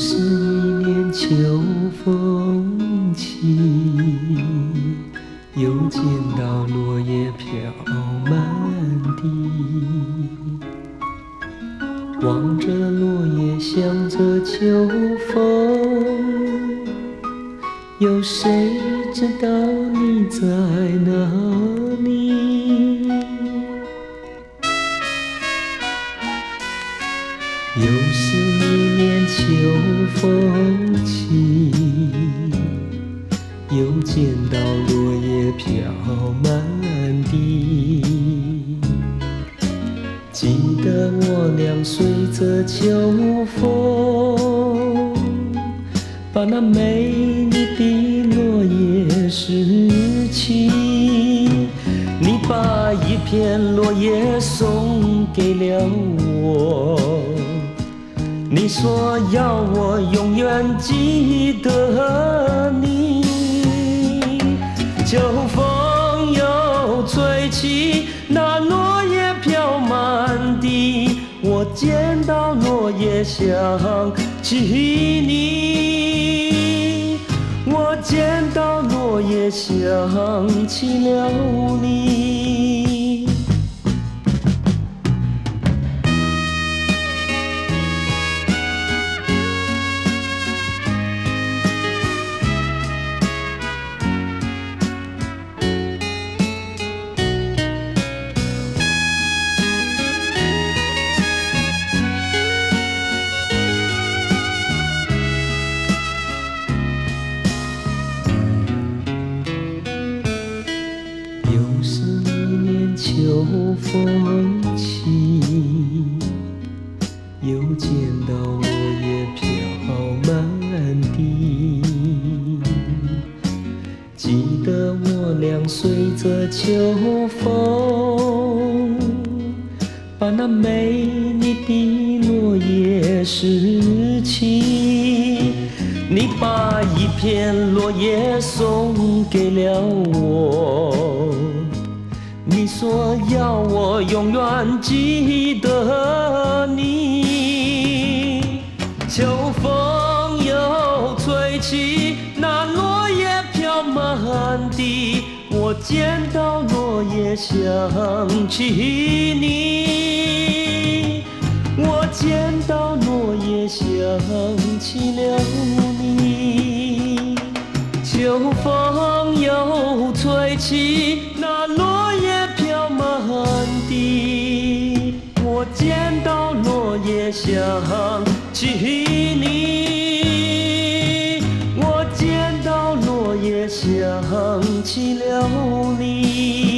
是一年秋风起，又见到落叶飘满地。望着落叶，想着秋风，有谁知道你在哪里？又是一年秋风起，又见到落叶飘满地。记得我俩随着秋风，把那美丽的落叶拾起。你把一片落叶送给了我，你说要我永远记得你。秋风又吹起，那落叶飘满地，我见到落叶想起你，我见到落叶想起了你。又是一年秋风起，又见到落叶飘满地。记得我俩随着秋风，把那美丽的落叶拾起。你把一片落叶送给了我，你说要我永远记得你。秋风又吹起，那落叶飘满地，我见到落叶想起你，我见到落叶想起了你。秋风又吹起，那落叶飘满地，我见到落叶想起你，我见到落叶想起了你。